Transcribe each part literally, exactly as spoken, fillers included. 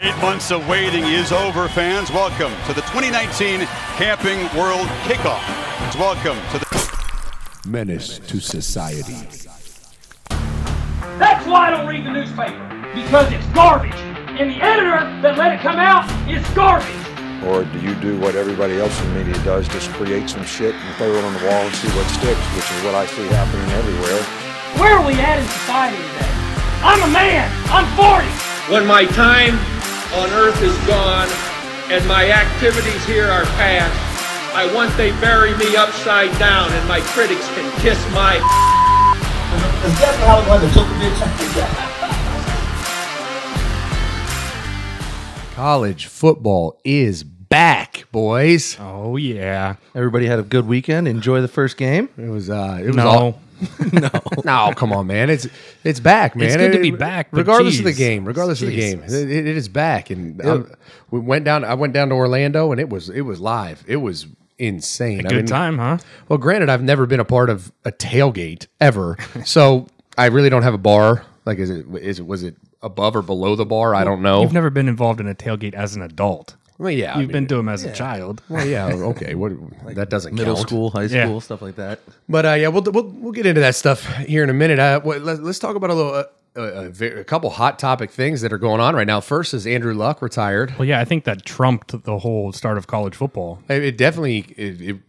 Eight months of waiting is over, fans. Welcome to the twenty nineteen Camping World Kickoff. Welcome to the Menace to Society. That's why I don't read the newspaper, because it's garbage. And the editor that let it come out is garbage. Or do you do what everybody else in the media does, just create some shit and throw it on the wall and see what sticks, which is what I see happening everywhere. Where are we at in society today? I'm a man. I'm forty. When my time on earth is gone and my activities here are past, I want they bury me upside down and my critics can kiss my Is that how it was? Took a bitch. College football is back, boys. Oh yeah. Everybody had a good weekend. Enjoy the first game. It was uh it was No. all no. No, come on, man. It's it's back, man. It's good to It- be back, but regardless of the geez. game. Regardless of the game, Jesus. it, it is back, and um, we went down. I went down to Orlando, and it was it was live. It was insane. I Good mean, time, huh? Well, granted, I've never been a part of a tailgate ever, so I really don't have a bar. Like, is it is it was it above or below the bar? I don't know. You've never been involved in a tailgate as an adult. Well, yeah, I You've mean, been to them as a child. Well, yeah, okay. What that doesn't Middle count. school, high Yeah. school, stuff like that. But uh, yeah, we'll, we'll we'll get into that stuff here in a minute. Uh, what, let, let's talk about a little, uh, a, a, ve- a couple hot topic things that are going on right now. First is Andrew Luck retired. Well, yeah, I think that trumped the whole start of college football. It, it definitely, it, it,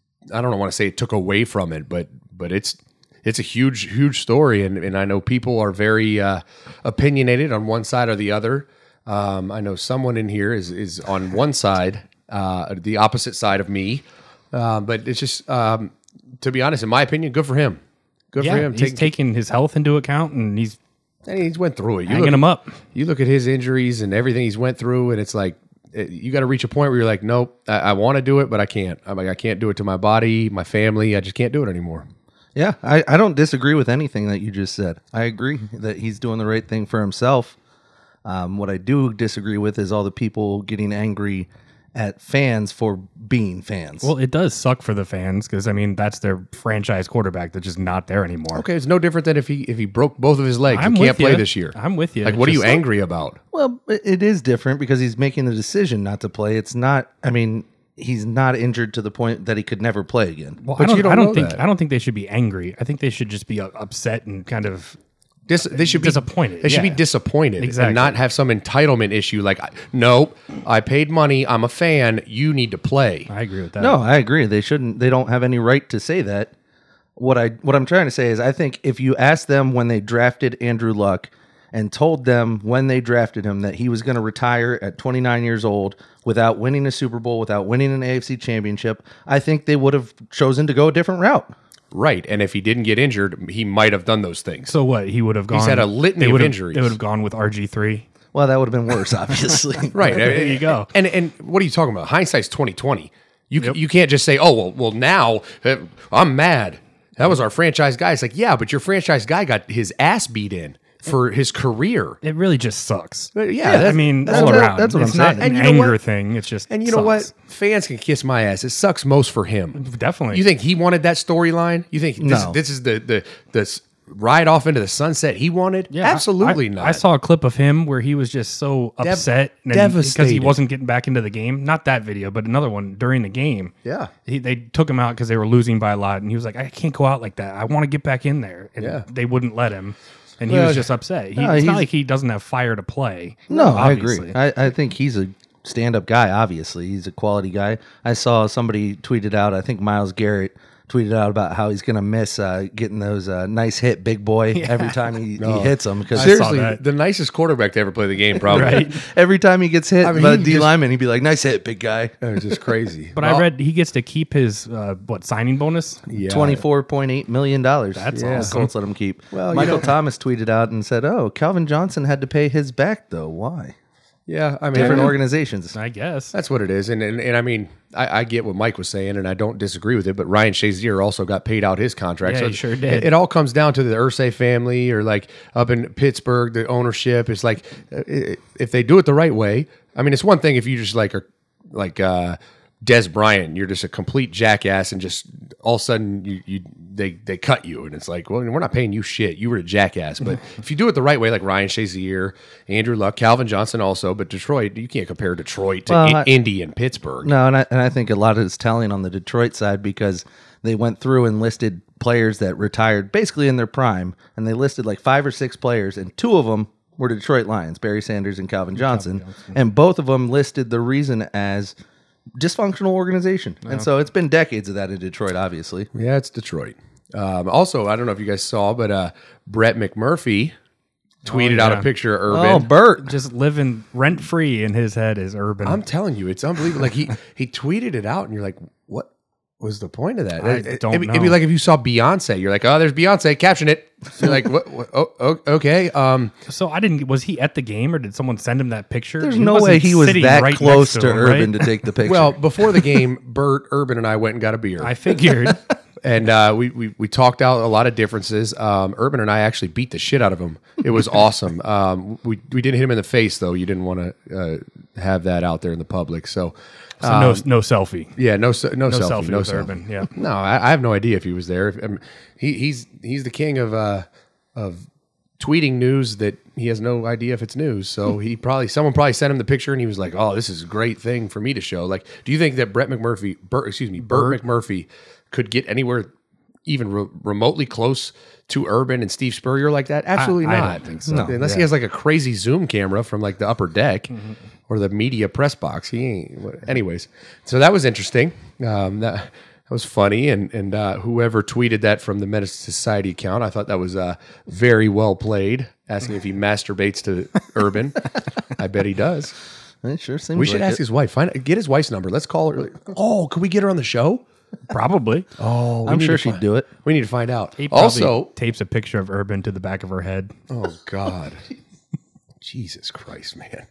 I don't want to say it took away from it, but but it's it's a huge huge story, and and I know people are very uh, opinionated on one side or the other. Um, I know someone in here is is on one side, uh, the opposite side of me, uh, but it's just um, to be honest, in my opinion, good for him. Good Yeah, for him. he's Take- taking his health into account, and he's And he's went through it. You hanging look, him up. You look at his injuries and everything he's went through, and it's like it, you got to reach a point where you're like, nope, I, I want to do it, but I can't. I'm like, I can't do it to my body, my family. I just can't do it anymore. Yeah, I, I don't disagree with anything that you just said. I agree that he's doing the right thing for himself. Um, what I do disagree with is all the people getting angry at fans for being fans. Well, it does suck for the fans because, I mean, that's their franchise quarterback that's just not there anymore. Okay, it's no different than if he if he broke both of his legs I'm and can't with play you. this year. I'm with you. Like, It's what are you just- angry about? Well, it it is different because he's making the decision not to play. It's not, I mean, he's not injured to the point that he could never play again. Well, But I don't, you don't I don't know think that. I don't think they should be angry. I think they should just be uh, upset and kind of Dis- they should be Disappointed, They should be yeah. disappointed Exactly. and not have some entitlement issue. Like, nope, I paid money. I'm a fan. You need to play. I agree with that. No, I agree. They shouldn't. They don't have any right to say that. What I what I'm trying to say is, I think if you asked them when they drafted Andrew Luck and told them when they drafted him that he was going to retire at twenty-nine years old without winning a Super Bowl, without winning an A F C championship, I think they would have chosen to go a different route. Right. And if he didn't get injured, he might have done those things. So what? He would have gone. had a litany they of would've- injuries. They would have gone with R G three. Well, that would have been worse, obviously. Right. There you go. And and what are you talking about? Hindsight's twenty twenty. You Yep. you can't just say, "Oh, well, well now uh, I'm mad. That was our franchise guy." It's like, "Yeah, but your franchise guy got his ass beat in for his career." It really just sucks. But yeah, I that's- mean, that's all what- around. that's what it's I'm not saying. an And you know anger what? thing. It's just And you know sucks. what? Fans can kiss my ass. It sucks most for him. Definitely. You think he wanted that storyline? You think this, No. this is the the this ride off into the sunset he wanted? Yeah, Absolutely I, not. I saw a clip of him where he was just so Dev- upset and because he devastated. wasn't getting back into the game. Not that video, but another one during the game. Yeah. he, they took him out because they were losing by a lot, and he was like, "I can't go out like that. I want to get back in there." And Yeah. they wouldn't let him, and he Well, was just upset. He, no, it's not he's- like he doesn't have fire to play. No, I obviously. agree. I, I think he's a stand-up guy, obviously. He's a quality guy. I saw somebody tweeted out, I think Myles Garrett tweeted out about how he's going to miss uh, getting those uh, nice hit big boy every time he, he hits them. Because Seriously, that. the nicest quarterback to ever play the game, probably. Right. every time he gets hit I mean, by he D just- lineman, he'd be like, nice hit, big guy. It was just crazy. But I read he gets to keep his uh, what signing bonus. yeah. twenty-four point eight million dollars. That's yeah, awesome. Colts let him keep. Well, you Michael know- Thomas tweeted out and said, oh, Calvin Johnson had to pay his back, though. Why? Yeah, I mean, Different I mean, organizations. I guess. that's what it is. And and, and I mean, I, I get what Mike was saying, and I don't disagree with it. But Ryan Shazier also got paid out his contract. Yeah, so he sure it- did. It, all comes down to the Irsay family, or like up in Pittsburgh, the ownership. It's like uh, i- if they do it the right way. I mean, it's one thing if you just like are like uh, Des Bryant, you're just a complete jackass, and just all of a sudden you, you they they cut you, and it's like, well, we're not paying you shit. You were a jackass. But if you do it the right way, like Ryan Shazier, Andrew Luck, Calvin Johnson also, but Detroit, you can't compare Detroit to Well, I- I- Indy and Pittsburgh. No, and I, and I think a lot of it's telling on the Detroit side because they went through and listed players that retired basically in their prime, and they listed like five or six players, and two of them were Detroit Lions, Barry Sanders and Calvin Johnson, Calvin Johnson. And both of them listed the reason as dysfunctional organization. Yeah. And so it's been decades of that in Detroit, obviously. Yeah, it's Detroit. Um, also, I don't know if you guys saw, but uh, Brett McMurphy tweeted oh, yeah. out a picture of Urban. Oh, Bert. Just living rent free in his head is Urban. I'm telling you, it's unbelievable. Like he he tweeted it out, and you're like, what was the point of that? I it, don't it'd, know. It'd be like if you saw Beyonce, you're like, oh, there's Beyonce, caption it. You're like, what? what oh, oh, okay. Um, so I didn't. Was he at the game, or did someone send him that picture? There's He no wasn't way he was sitting that right close next to, him, Urban right? to take the picture. well, before the game, Bert, Urban, and I went and got a beer. I figured. And uh, we, we we talked out a lot of differences. Um, Urban and I actually beat the shit out of him. It was awesome. Um, we we didn't hit him in the face though. You didn't want to uh, have that out there in the public. So, So um, no, no selfie. yeah, no se- no, No selfie, selfie no with selfie. Urban, yeah. no, I, I have no idea if he was there. If, um, he he's he's the king of uh, of tweeting news that he has no idea if it's news. So he probably someone probably sent him the picture and he was like, "Oh, this is a great thing for me to show." Like, do you think that Brett McMurphy, Bert, excuse me, Bert, McMurphy, could get anywhere even re- remotely close to Urban and Steve Spurrier like that? Absolutely I- I not. don't think so. No, unless he has like a crazy Zoom camera from like the upper deck mm-hmm. or the media press box. He ain't. Anyways, so that was interesting. Um, that, that was funny, and and uh, whoever tweeted that from the Menace Society account, I thought that was uh, very well played. Asking if he masturbates to Urban, I bet he does. It sure seems We should like ask it. his wife. Find get his wife's number. Let's call her. Oh, can we get her on the show? Probably. Oh, we I'm need sure to she'd find- do it. We need to find out. He probably Also, tapes a picture of Urban to the back of her head. oh God, Jesus Christ, man.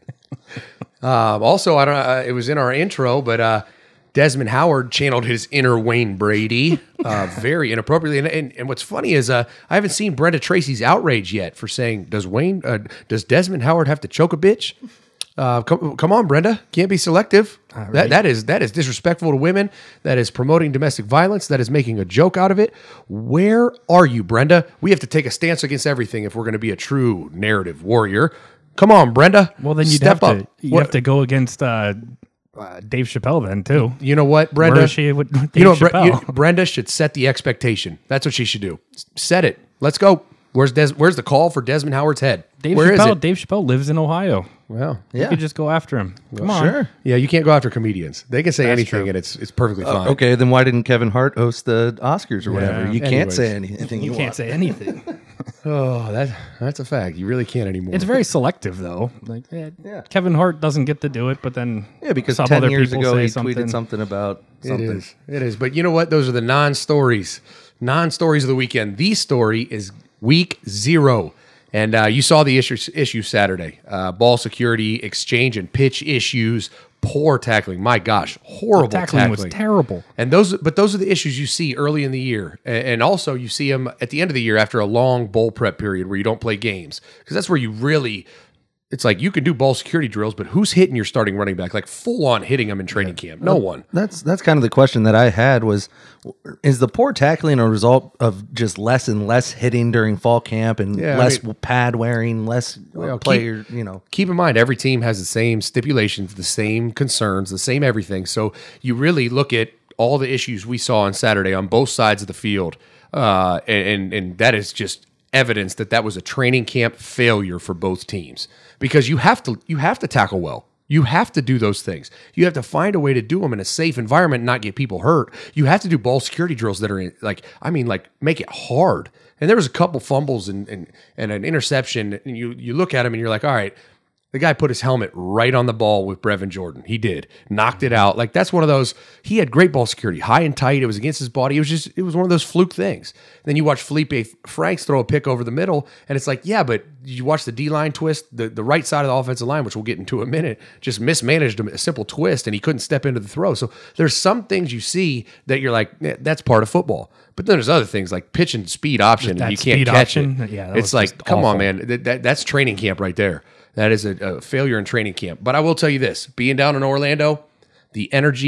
Um, also, I don't. Uh, it was in our intro, but uh, Desmond Howard channeled his inner Wayne Brady uh, very inappropriately. And, and, and what's funny is uh, I haven't seen Brenda Tracy's outrage yet for saying, "Does Wayne? Uh, does Desmond Howard have to choke a bitch?" Uh, come, come on, Brenda. Can't be selective. right. That that is that is disrespectful to women. That is promoting domestic violence. That is making a joke out of it. Where are you, Brenda? We have to take a stance against everything if we're going to be a true narrative warrior. Come on, Brenda. Well, then you'd step have up. to you What- have to go against uh, uh, Dave Chappelle then too. You know what, Brenda? Where is she with Dave you know, Bre- Chappelle? you- Brenda should set the expectation. That's what she should do. S- Set it. Let's go. Where's Des- Where's the call for Desmond Howard's head? Dave Where is Chappelle. it? Dave Chappelle lives in Ohio. Well, You Yeah. could just go after him. Come on. Sure. yeah, you can't go after comedians. They can say That's anything, true. and it's it's perfectly fine. Okay, then why didn't Kevin Hart host the Oscars or whatever? You can't anyways. say anything you, You can't want. say anything. Oh, that that's a fact. You really can't anymore. It's very selective though. Like eh, Yeah. Kevin Hart doesn't get to do it, but then Yeah, because some ten other years people ago say he something. tweeted something about It something. is. It is. But you know what? Those are the non-stories. Non-stories of the weekend. The story is week zero. And uh, you saw the issue, issue Saturday. Uh, ball security, exchange and pitch issues, poor tackling. My gosh, horrible tackling, tackling. was terrible. And those, but those are the issues you see early in the year, A- and also you see them at the end of the year after a long bowl prep period where you don't play games, because that's where you really. It's like you can do ball security drills, but who's hitting your starting running back? Like full on hitting them in training camp? No one. That's that's kind of the question that I had was, is the poor tackling a result of just less and less hitting during fall camp and Yeah, I less mean- pad wearing, less uh, Well, keep- player, you know? Keep in mind, every team has the same stipulations, the same concerns, the same everything. So you really look at all the issues we saw on Saturday on both sides of the field, uh, and, and and that is just evidence that that was a training camp failure for both teams, because you have to you have to tackle well. You have to do those things. You have to find a way to do them in a safe environment and not get people hurt. You have to do ball security drills that are in, like, I mean, like make it hard. And there was a couple fumbles and and, and an interception. And you you look at him and you're like, all right, the guy put his helmet right on the ball with Brevin Jordan. He did. Knocked it out. Like, that's one of those, he had great ball security, high and tight. It was against his body. It was just, it was one of those fluke things. Then you watch Felipe Franks throw a pick over the middle, and it's like, yeah, but you watch the D-line twist, the, the right side of the offensive line, which we'll get into in a minute, just mismanaged a simple twist, and he couldn't step into the throw. So there's some things you see that you're like, eh, that's part of football. But then there's other things like pitch and speed option, That and you can't speed catch option? it. Yeah, that it's was like, just come on, awful. man. That, that, that's training camp right there. That is a, a failure in training camp. But I will tell you this, being down in Orlando, the energy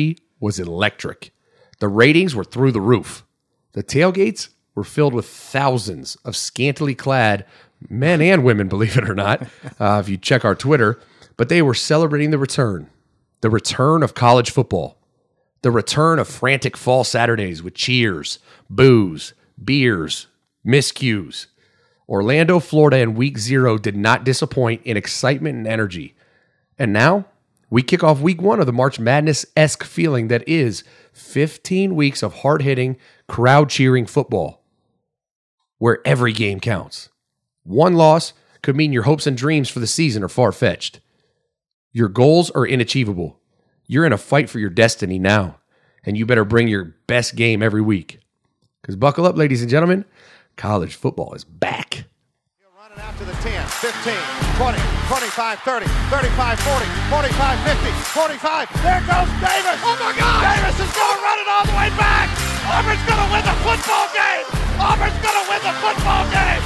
was electric. The ratings were through the roof. The tailgates were filled with thousands of scantily clad men and women, believe it or not, uh, if you check our Twitter, but they were celebrating the return, the return of college football, the return of frantic fall Saturdays with cheers, booze, beers, miscues. Orlando, Florida in week zero did not disappoint in excitement and energy. And now we kick off week one of the March Madness-esque feeling that is fifteen weeks of hard-hitting, crowd-cheering football where every game counts. One loss could mean your hopes and dreams for the season are far-fetched. Your goals are inachievable. You're in a fight for your destiny now, and you better bring your best game every week. Because buckle up, ladies and gentlemen, college football is back. Running out to the ten, fifteen, twenty, twenty-five, thirty, thirty-five, forty, forty-five, fifty, forty-five. There goes Davis. Oh, my God. Davis is going to run it all the way back. Auburn's going to win the football game. Auburn's going to win the football game.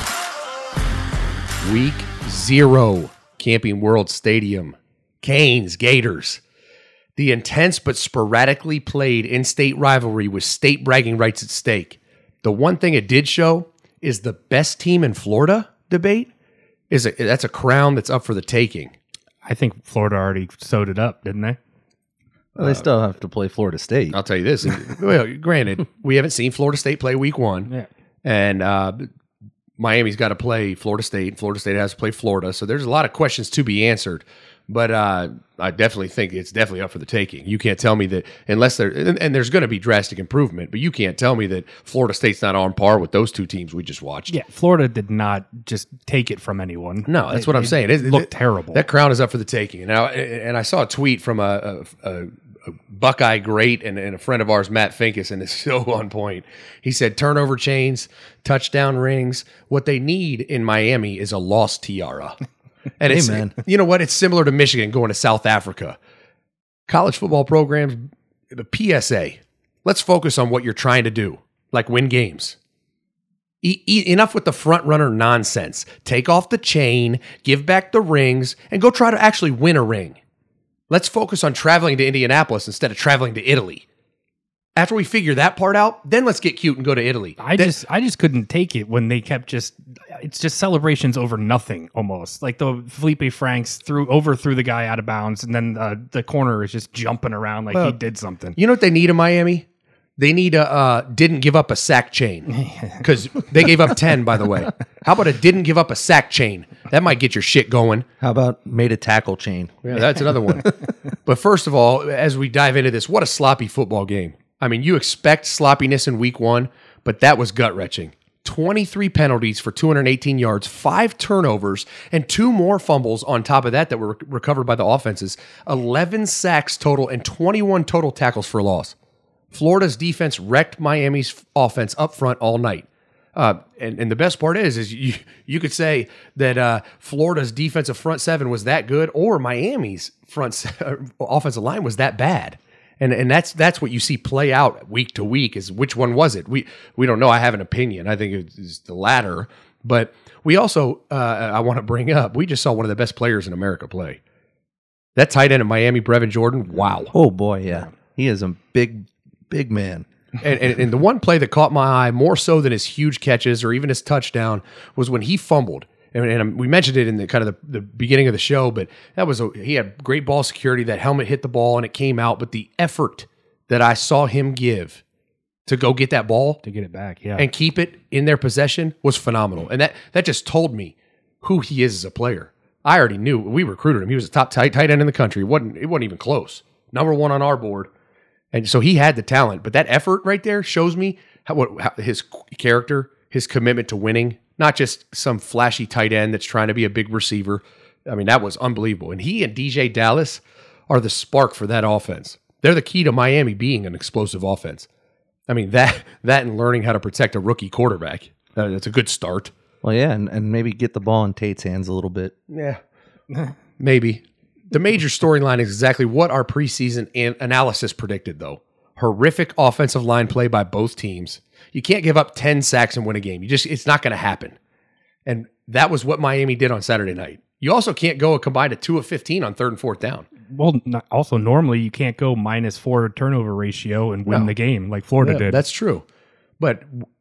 Week zero, Camping World Stadium. Canes, Gators. The intense but sporadically played in-state rivalry with state bragging rights at stake. The one thing it did show is the best team in Florida debate is a, that's a crown that's up for the taking. I think Florida already sewed it up, didn't they? Well, they still have to play Florida State. I'll tell you this. Well, granted, we haven't seen Florida State play week one. Yeah. And uh, Miami's got to play Florida State. Florida State has to play Florida. So there's a lot of questions to be answered. But uh, I definitely think it's definitely up for the taking. You can't tell me that unless there and, and there's going to be drastic improvement, but you can't tell me that Florida State's not on par with those two teams we just watched. Yeah, Florida did not just take it from anyone. No, that's it, what I'm it saying. It looked it, terrible. That crown is up for the taking. And I, and I saw a tweet from a, a, a, a Buckeye great and, and a friend of ours, Matt Finkus, and it's so on point. He said, turnover chains, touchdown rings. What they need in Miami is a lost tiara. And it's, Amen. You know what? It's similar to Michigan going to South Africa. College football programs, the P S A, let's focus on what you're trying to do, like win games. E- e- enough with the front runner nonsense. Take off the chain, give back the rings, and go try to actually win a ring. Let's focus on traveling to Indianapolis instead of traveling to Italy. After we figure that part out, then let's get cute and go to Italy. I Then- just I just couldn't take it when they kept just it's just celebrations over nothing almost. Like the Felipe Franks threw overthrew the guy out of bounds, and then uh, the corner is just jumping around like Well, he did something. You know what they need in Miami? They need a uh, didn't give up a sack chain because they gave up ten, by the way. How about a didn't give up a sack chain? That might get your shit going. How about made a tackle chain? Yeah, that's another one. But first of all, as we dive into this, what a sloppy football game. I mean, you expect sloppiness in week one, but that was gut-wrenching. twenty-three penalties for two hundred eighteen yards, five turnovers, and two more fumbles on top of that that were re- recovered by the offenses. eleven sacks total and twenty-one total tackles for loss. Florida's defense wrecked Miami's offense up front all night. Uh, and, and the best part is, is you, you could say that uh, Florida's defensive front seven was that good, or Miami's front se- offensive line was that bad. And and that's that's what you see play out week to week is which one was it? We we don't know. I have an opinion. I think it's the latter. But we also, uh, I want to bring up, we just saw one of the best players in America play. That tight end in Miami, Brevin Jordan, wow. Oh, boy, yeah. He is a big, big man. And, and, and the one play that caught my eye more so than his huge catches or even his touchdown was when he fumbled. And, and we mentioned it in the kind of the, the beginning of the show, but that was a, he had great ball security. That helmet hit the ball and it came out. But the effort that I saw him give to go get that ball to get it back, yeah, and keep it in their possession was phenomenal. And that that just told me who he is as a player. I already knew. We recruited him. He was a top tight, tight end in the country. It wasn't, it wasn't even close. Number one on our board. And so he had the talent. But that effort right there shows me how, what, how his character, his commitment to winning, not just some flashy tight end that's trying to be a big receiver. I mean, that was unbelievable. And he and D J Dallas are the spark for that offense. They're the key to Miami being an explosive offense. I mean, that that and learning how to protect a rookie quarterback, uh, that's a good start. Well, yeah, and, and maybe get the ball in Tate's hands a little bit. Yeah, maybe. The major storyline is exactly what our preseason an- analysis predicted, though. Horrific offensive line play by both teams. You can't give up ten sacks and win a game. You just it's not going to happen. And that was what Miami did on Saturday night. You also can't go a combined of two of fifteen on third and fourth down. well, not, also normally you can't go minus four turnover ratio and win No. the game like Florida Yeah, did. That's true. But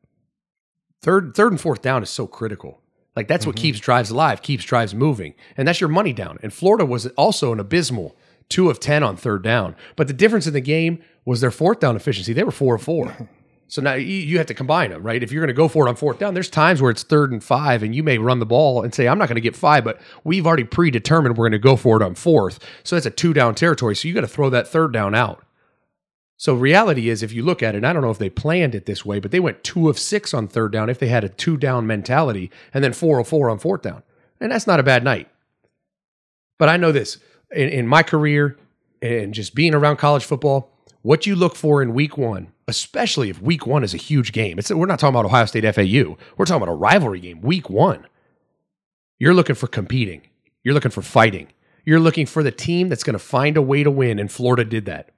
third third and fourth down is so critical. Like that's what keeps drives alive, keeps drives moving. And that's your money down. And Florida was also an abysmal two of ten on third down. But the difference in the game was their fourth down efficiency. They were four of four. So now you, you have to combine them, right? If you're going to go for it on fourth down, there's times where it's third and five and you may run the ball and say, I'm not going to get five, but we've already predetermined we're going to go for it on fourth. So that's a two down territory. So you got to throw that third down out. So reality is, if you look at it, and I don't know if they planned it this way, but they went two of six on third down if they had a two down mentality, and then four of four on fourth down. And that's not a bad night. But I know this, in, in my career and just being around college football, what you look for in week one, especially if week one is a huge game. It's, we're not talking about Ohio State F A U. We're talking about a rivalry game, week one. You're looking for competing. You're looking for fighting. You're looking for the team that's going to find a way to win, and Florida did that.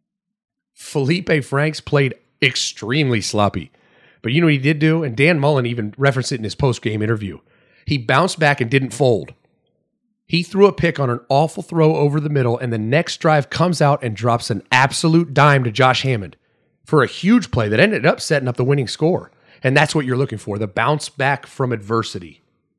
Felipe Franks played extremely sloppy. But you know what he did do? And Dan Mullen even referenced it in his post-game interview. He bounced back and didn't fold. He threw a pick on an awful throw over the middle, and the next drive comes out and drops an absolute dime to Josh Hammond for a huge play that ended up setting up the winning score. And that's what you're looking for, the bounce back from adversity.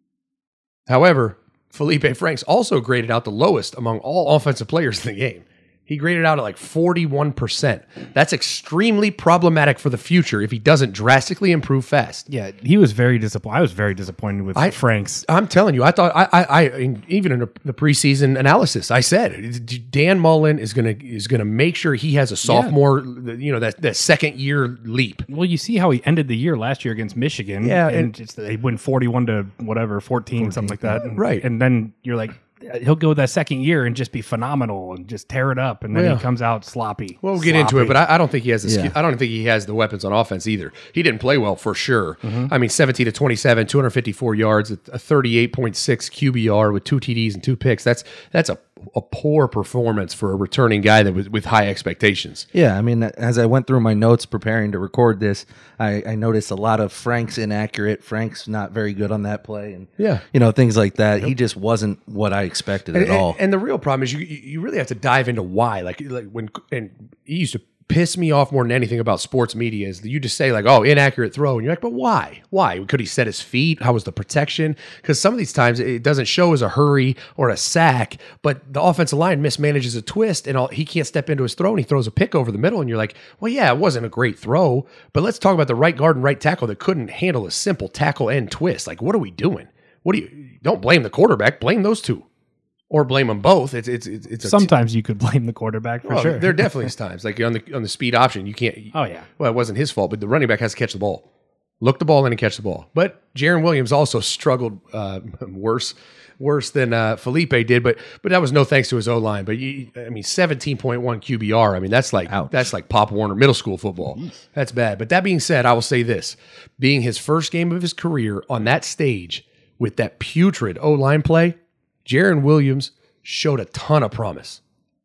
However, Felipe Franks also graded out the lowest among all offensive players in the game. He graded out at like forty-one percent. That's extremely problematic for the future if he doesn't drastically improve fast. Yeah, he was very disappointed. I was very disappointed with I, Franks. I'm telling you, I thought I, I, I in, even in the preseason analysis, I said Dan Mullen is gonna is gonna make sure he has a sophomore, yeah. you know, that that second year leap. Well, you see how he ended the year last year against Michigan. Yeah, and, and just, they win forty-one to whatever, fourteen, fourteen something like that. And, right, and then you're like, he'll go that second year and just be phenomenal and just tear it up, and then yeah. he comes out sloppy. Well, we'll sloppy. get into it, but I, I don't think he has the Yeah. skill, I don't think he has the weapons on offense either. He didn't play well for sure. Mm-hmm. I mean, seventeen to twenty-seven, two hundred fifty-four yards, a thirty-eight point six Q B R with two T Ds and two picks. That's that's a a poor performance for a returning guy that was with high expectations. Yeah, I mean, as I went through my notes preparing to record this, I, I noticed a lot of Frank's inaccurate. Frank's not very good on that play, and Yeah. you know, things like that. He just wasn't what I expected And, at all. and, and the real problem is you you really have to dive into why. Like like when and he used to piss me off more than anything about sports media is that you just say like, oh, inaccurate throw, and you're like, but why? Why? Could he set his feet? How was the protection? Because some of these times it doesn't show as a hurry or a sack, but the offensive line mismanages a twist and all, he can't step into his throw and he throws a pick over the middle, and you're like, well, yeah, it wasn't a great throw, but let's talk about the right guard and right tackle that couldn't handle a simple tackle and twist. Like, what are we doing? What do you? Don't blame the quarterback. Blame those two. Or blame them both. It's it's it's, it's a Sometimes you could blame the quarterback for well, sure. There definitely is times like on the on the speed option you can't. Oh, yeah. Well, it wasn't his fault, but the running back has to catch the ball, look the ball in and catch the ball. But Jaron Williams also struggled uh, worse worse than uh, Felipe did, but but that was no thanks to his O line. But you, I mean, seventeen point one Q B R. I mean, that's like Ouch. that's like Pop Warner middle school football. That's bad. But that being said, I will say this: being his first game of his career on that stage with that putrid O line play, Jaron Williams showed a ton of promise.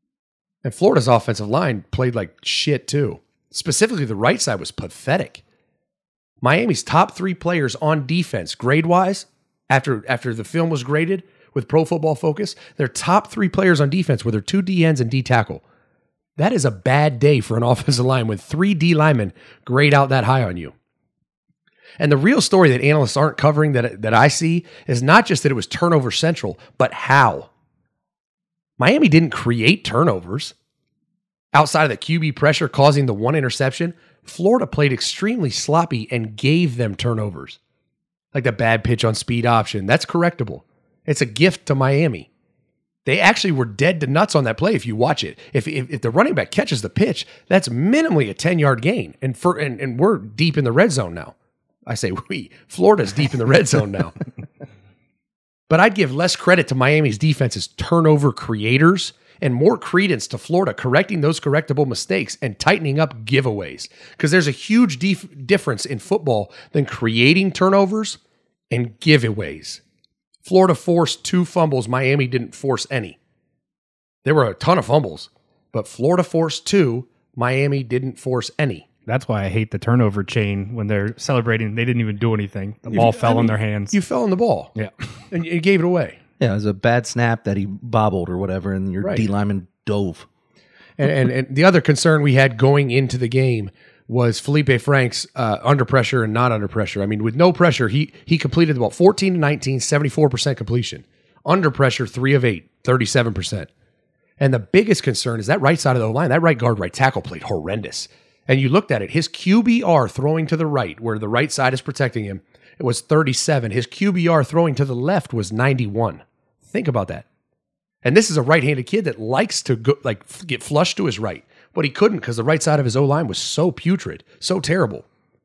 And Florida's offensive line played like shit too. Specifically, the right side was pathetic. Miami's top three players on defense, grade-wise, after, after the film was graded with Pro Football Focus, their top three players on defense were their two D ends and D tackle. That is a bad day for an offensive line when three D linemen grade out that high on you. And the real story that analysts aren't covering that, that I see is not just that it was turnover central, but how. Miami didn't create turnovers. Outside of the Q B pressure causing the one interception, Florida played extremely sloppy and gave them turnovers. Like the bad pitch on speed option. That's correctable. It's a gift to Miami. They actually were dead to nuts on that play if you watch it. If if, if the running back catches the pitch, that's minimally a ten-yard gain. And, for, and, and we're deep in the red zone now. I say we. Florida's deep in the red zone now. But I'd give less credit to Miami's defense as turnover creators and more credence to Florida correcting those correctable mistakes and tightening up giveaways. Because there's a huge dif- difference in football than creating turnovers and giveaways. Florida forced two fumbles. Miami didn't force any. There were a ton of fumbles, but Florida forced two. Miami didn't force any. That's why I hate the turnover chain when they're celebrating. They didn't even do anything. The ball You- fell I mean, in their hands. You fell in the ball. Yeah. And you gave it away. Yeah, it was a bad snap that he bobbled or whatever, and your Right. D lineman dove. And, and, and the other concern we had going into the game was Felipe Franks uh, under pressure and not under pressure. I mean, with no pressure, he he completed about fourteen to nineteen, seventy-four percent completion. Under pressure, three of eight, thirty-seven percent. And the biggest concern is that right side of the line, that right guard, right tackle played horrendous. And you looked at it, his Q B R throwing to the right, where the right side is protecting him, it was thirty-seven. His Q B R throwing to the left was ninety-one. Think about that. And this is a right-handed kid that likes to go, like get flushed to his right, but he couldn't because the right side of his O-line was so putrid, so terrible.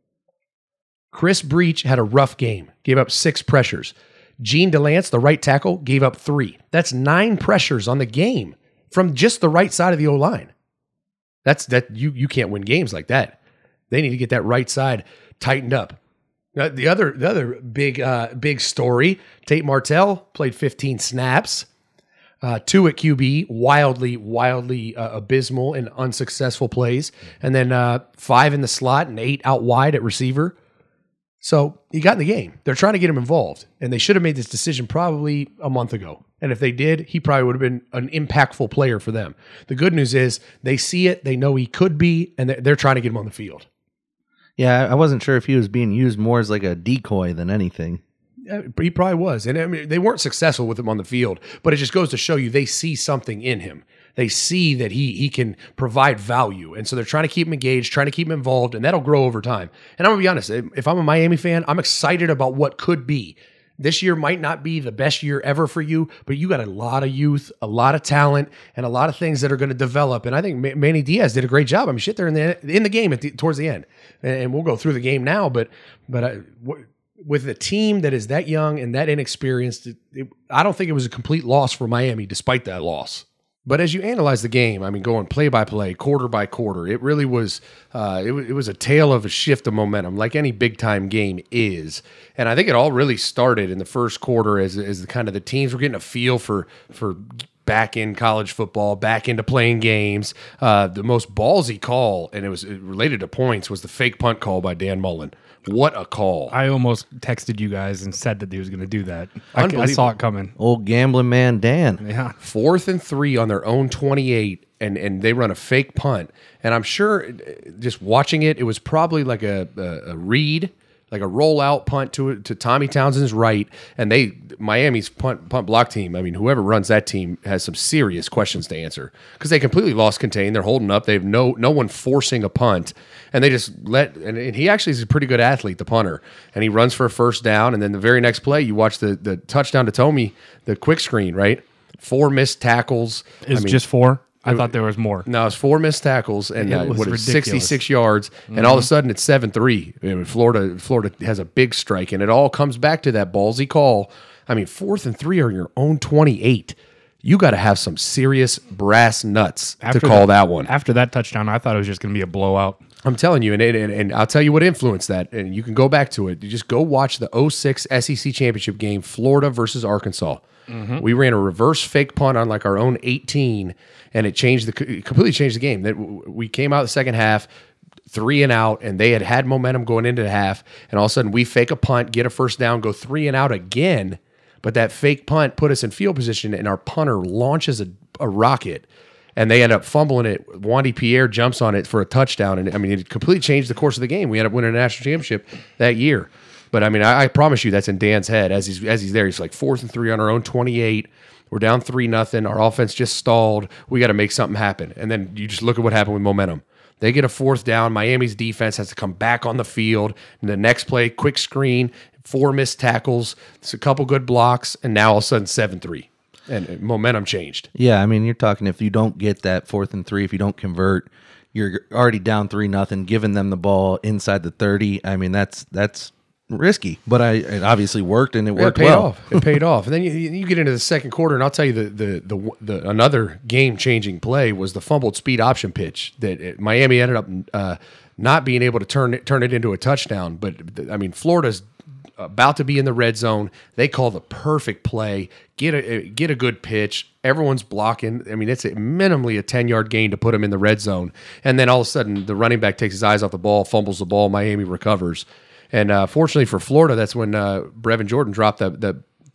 Chris Breach had a rough game, gave up six pressures. Gene DeLance, the right tackle, gave up three. That's nine pressures on the game from just the right side of the O-line. That's that you you can't win games like that. They need to get that right side tightened up. Now, the other the other big uh, big story: Tate Martell played fifteen snaps, uh, two at Q B, wildly wildly uh, abysmal and unsuccessful plays, and then uh, five in the slot and eight out wide at receiver. So he got in the game. They're trying to get him involved, and they should have made this decision probably a month ago. And if they did, he probably would have been an impactful player for them. The good news is they see it, they know he could be, and they're trying to get him on the field. Yeah, I wasn't sure if he was being used more as like a decoy than anything. Yeah, he probably was. And I mean, they weren't successful with him on the field, but it just goes to show you they see something in him. They see that he he can provide value. And so they're trying to keep him engaged, trying to keep him involved, and that'll grow over time. And I'm going to be honest, if I'm a Miami fan, I'm excited about what could be. This year might not be the best year ever for you, but you got a lot of youth, a lot of talent, and a lot of things that are going to develop. And I think Manny Diaz did a great job. I mean, shit, they're in the in the game at the, towards the end, and we'll go through the game now. But but I, w- with a team that is that young and that inexperienced, it, it, I don't think it was a complete loss for Miami, despite that loss. But as you analyze the game, I mean, going play by play, quarter by quarter, it really was uh, it, w- it was a tale of a shift of momentum, like any big time game is. And I think it all really started in the first quarter as as the kind of the teams were getting a feel for for back in college football, back into playing games. Uh, the most ballsy call, and it was related to points, was the fake punt call by Dan Mullen. What a call. I almost texted you guys and said that he was going to do that. I, I saw it coming. Old gambling man Dan. Yeah. Fourth and three on their own twenty-eight, and, and they run a fake punt. And I'm sure just watching it, it was probably like a, a, a read, like a rollout punt to to Tommy Townsend's right. And they Miami's punt punt block team, I mean, whoever runs that team has some serious questions to answer because they completely lost contain. They're holding up. They have no no one forcing a punt. And they just let, and, and he actually is a pretty good athlete, the punter. And he runs for a first down. And then the very next play, you watch the the touchdown to Tommy, the quick screen, right? Four missed tackles. Is I mean, just four? I thought there was more. No, it's four missed tackles and It uh, was what is ridiculous. sixty-six yards, mm-hmm. and all of a sudden it's seven three. I mean, Florida, Florida has a big strike, and it all comes back to that ballsy call. I mean, fourth and three on your own twenty-eight. You got to have some serious brass nuts After to call the, that one. After that touchdown, I thought it was just going to be a blowout. I'm telling you, and, and and I'll tell you what influenced that, and you can go back to it. You just go watch the oh six S E C championship game, Florida versus Arkansas. Mm-hmm. We ran a reverse fake punt on like our own eighteen, and it changed the it completely changed the game. That we came out the second half, three and out, and they had had momentum going into the half, and all of a sudden we fake a punt, get a first down, go three and out again. But that fake punt put us in field position, and our punter launches a, a rocket, and they end up fumbling it. Wandy Pierre jumps on it for a touchdown, and I mean it completely changed the course of the game. We ended up winning a national championship that year. But I mean, I, I promise you, that's in Dan's head as he's as he's there. He's like fourth and three on our own twenty-eight. We're down three nothing. Our offense just stalled. We got to make something happen. And then you just look at what happened with momentum. They get a fourth down. Miami's defense has to come back on the field. And the next play, quick screen, four missed tackles, it's a couple good blocks, and now all of a sudden seven three. And momentum changed. Yeah, I mean, you're talking if you don't get that fourth and three, if you don't convert, you're already down three nothing, giving them the ball inside the thirty. I mean, that's that's risky, but I it obviously worked, and it worked it paid well. Off. It paid off. And then you, you get into the second quarter, and I'll tell you the the the, the another game changing play was the fumbled speed option pitch that it, Miami ended up uh, not being able to turn it turn it into a touchdown. But I mean, Florida's about to be in the red zone. They call the perfect play, get a get a good pitch. Everyone's blocking. I mean, it's a, minimally a ten-yard gain to put them in the red zone. And then all of a sudden, the running back takes his eyes off the ball, fumbles the ball. Miami recovers. And uh, fortunately for Florida, that's when uh, Brevin Jordan dropped the, the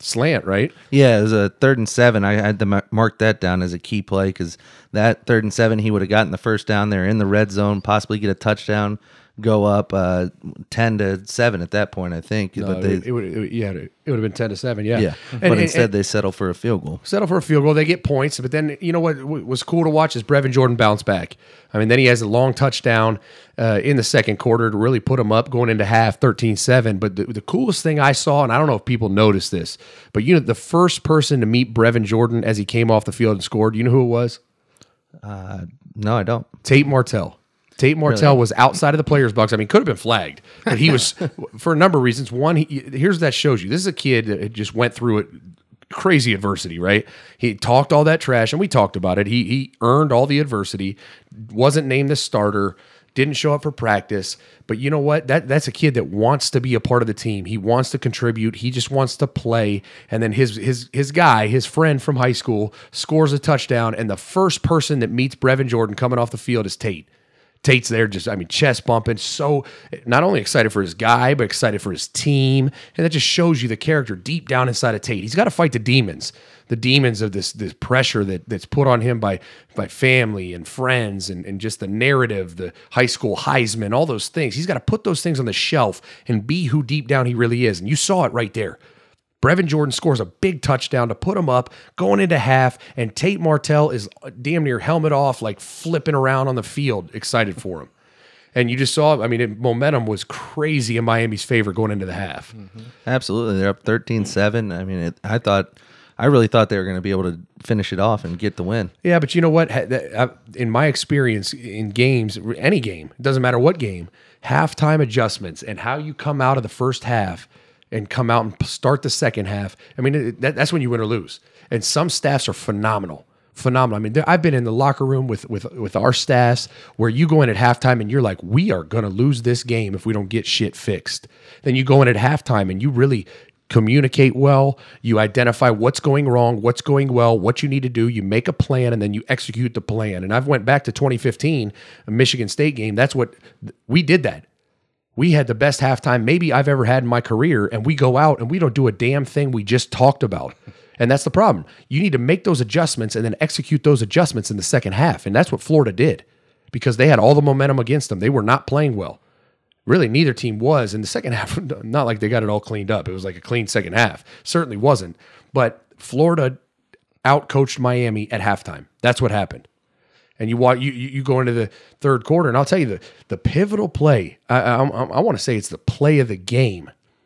slant, right? Yeah, it was a third and seven. I had to ma- mark that down as a key play because that third and seven, he would have gotten the first down there in the red zone, possibly get a touchdown, go up uh, ten to seven at that point, I think. No, but they, it, it would, it, yeah, it would have been ten to seven. Yeah, yeah. And, but and, instead, and, they settle for a field goal. Settle for a field goal. They get points, but then you know what was cool to watch is Brevin Jordan bounce back. I mean, then he has a long touchdown uh, in the second quarter to really put him up going into half thirteen seven. But the, the coolest thing I saw, and I don't know if people noticed this, but you know, the first person to meet Brevin Jordan as he came off the field and scored, you know who it was? Uh, no, I don't. Tate Martell. Tate Martell Really? was outside of the players' box. I mean, could have been flagged, but he was for a number of reasons. One, he, here's that shows you this is a kid that just went through it, crazy adversity, right? He talked all that trash, and we talked about it. He he earned all the adversity, wasn't named the starter, didn't show up for practice. But you know what? That that's a kid that wants to be a part of the team. He wants to contribute. He just wants to play. And then his his his guy, his friend from high school, scores a touchdown, and the first person that meets Brevin Jordan coming off the field is Tate. Tate's there just, I mean, chest bumping, so not only excited for his guy, but excited for his team. And that just shows you the character deep down inside of Tate. He's got to fight the demons, the demons of this this pressure that that's put on him by by family and friends and, and just the narrative, the high school Heisman, all those things. He's got to put those things on the shelf and be who deep down he really is. And you saw it right there. Brevin Jordan scores a big touchdown to put him up going into half, and Tate Martell is damn near helmet off, like flipping around on the field, excited for him. And you just saw, I mean, it, momentum was crazy in Miami's favor going into the half. Mm-hmm. Absolutely. They're up thirteen seven. I mean, it, I thought, I really thought they were going to be able to finish it off and get the win. Yeah, but you know what? In my experience in games, any game, it doesn't matter what game, halftime adjustments and how you come out of the first half and come out and start the second half. I mean, that, that's when you win or lose. And some staffs are phenomenal, phenomenal. I mean, there, I've been in the locker room with with with our staffs where you go in at halftime and you're like, we are going to lose this game if we don't get shit fixed. Then you go in at halftime and you really communicate well. You identify what's going wrong, what's going well, what you need to do. You make a plan, and then you execute the plan. And I've went back to twenty fifteen, a Michigan State game. That's what we did that. We had the best halftime maybe I've ever had in my career, and we go out and we don't do a damn thing we just talked about. And that's the problem. You need to make those adjustments and then execute those adjustments in the second half. And that's what Florida did because they had all the momentum against them. They were not playing well. Really, neither team was. In the second half, not like they got it all cleaned up. It was like a clean second half. Certainly wasn't. But Florida outcoached Miami at halftime. That's what happened. And you walk, you you go into the third quarter, and I'll tell you the the pivotal play. I I, I want to say it's the play of the game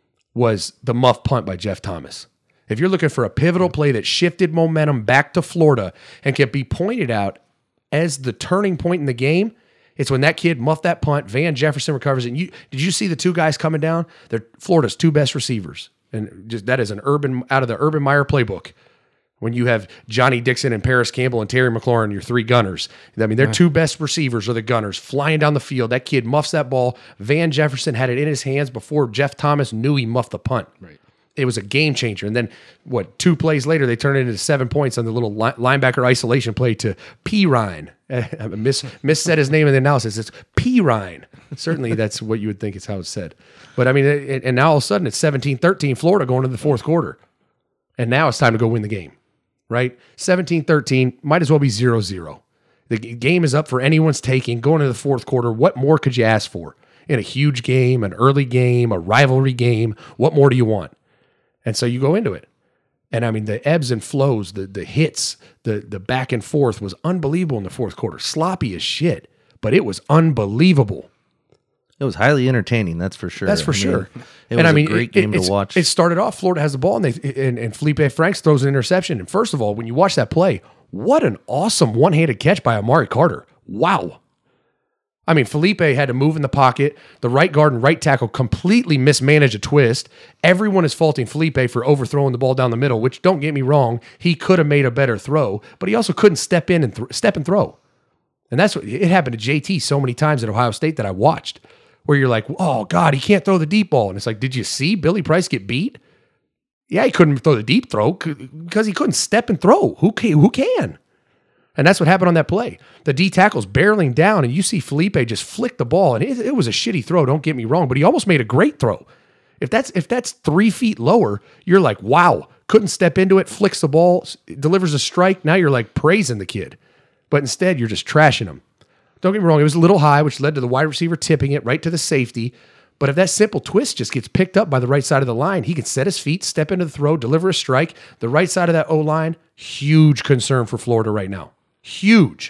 was the muff punt by Jeff Thomas. If you're looking for a pivotal play that shifted momentum back to Florida and can be pointed out as the turning point in the game, it's when that kid muffed that punt. Van Jefferson recovers it. And you did you see the two guys coming down? They're Florida's two best receivers, and just that is an urban out of the Urban Meyer playbook. When you have Johnny Dixon and Paris Campbell and Terry McLaurin, your three gunners. I mean, their two best receivers are the gunners flying down the field. That kid muffs that ball. Van Jefferson had it in his hands before Jeff Thomas knew he muffed the punt. Right. It was a game changer. And then, what, two plays later, they turned it into seven points on the little li- linebacker isolation play to P. Ryan. I miss, miss said his name in the analysis. It's P. Ryan. Certainly, that's what you would think is how it's said. But, I mean, it, and now all of a sudden, it's seventeen thirteen Florida going into the fourth quarter. And now it's time to go win the game. Right? seventeen thirteen, might as well be zero zero. The game is up for anyone's taking. Going into the fourth quarter, what more could you ask for? In a huge game, an early game, a rivalry game, what more do you want? And so you go into it. And I mean, the ebbs and flows, the the hits, the the back and forth was unbelievable in the fourth quarter. Sloppy as shit, but it was unbelievable. It was highly entertaining, that's for sure. That's for I mean, sure. It was and I mean, a great it, game it, to watch. It started off, Florida has the ball, and they and, and Felipe Franks throws an interception. And first of all, when you watch that play, what an awesome one-handed catch by Amari Carter. Wow. I mean, Felipe had to move in the pocket. The right guard and right tackle completely mismanaged a twist. Everyone is faulting Felipe for overthrowing the ball down the middle, which, don't get me wrong, he could have made a better throw, but he also couldn't step in and th- step and throw. And that's what it happened to J T so many times at Ohio State that I watched, where you're like, oh, God, he can't throw the deep ball. And it's like, did you see Billy Price get beat? Yeah, he couldn't throw the deep throw because he couldn't step and throw. Who can? Who can? And that's what happened on that play. The D tackle's barreling down, and you see Felipe just flick the ball. And it, it was a shitty throw, don't get me wrong, but he almost made a great throw. If that's if that's three feet lower, you're like, wow, couldn't step into it, flicks the ball, s- delivers a strike. Now you're like praising the kid. But instead, you're just trashing him. Don't get me wrong, it was a little high, which led to the wide receiver tipping it right to the safety. But if that simple twist just gets picked up by the right side of the line, he can set his feet, step into the throw, deliver a strike. The right side of that O-line, huge concern for Florida right now. Huge.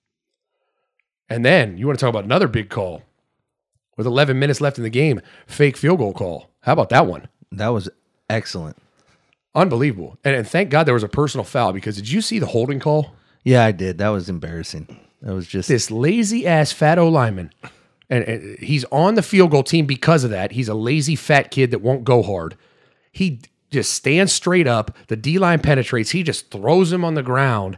And then you want to talk about another big call. With eleven minutes left in the game, fake field goal call. How about that one? That was excellent. Unbelievable. And, and thank God there was a personal foul, because did you see the holding call? Yeah, I did. That was embarrassing. That was just This lazy ass fat O lineman, and, and he's on the field goal team because of that. He's a lazy fat kid that won't go hard. He just stands straight up. The D line penetrates. He just throws him on the ground